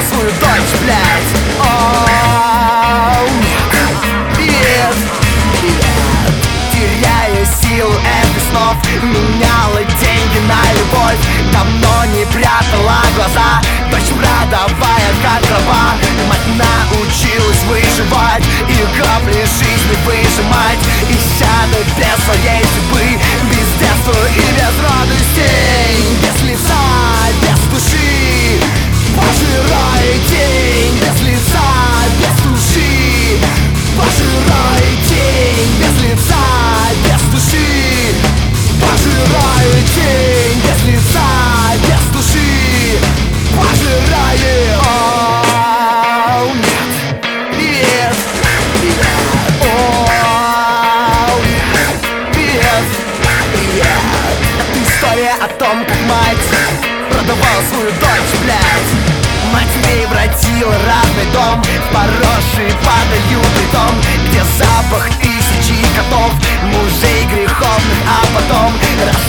свою дочь, блядь. Оу, нет, нет. Теряя силу этих снов, меняла деньги на любовь. Давно не прятала глаза, дочь продавая как дрова. Мать научилась выживать и капли жизни выжимать. И сядет без своей судьбы, без детства и без радостей. Без лица, без души, пожирает день. Без лица, без души, пожирает день. Без лица, без души, пожирает день. Без лица, без души, пожирает. Оу, нет, нет, нет. Оу, нет, нет. Это история о том, как мать продавала свою дочь, блядь. Мать превратила родной дом в поросший падалью притон, где запах тысячи котов, мужей греховных, а потом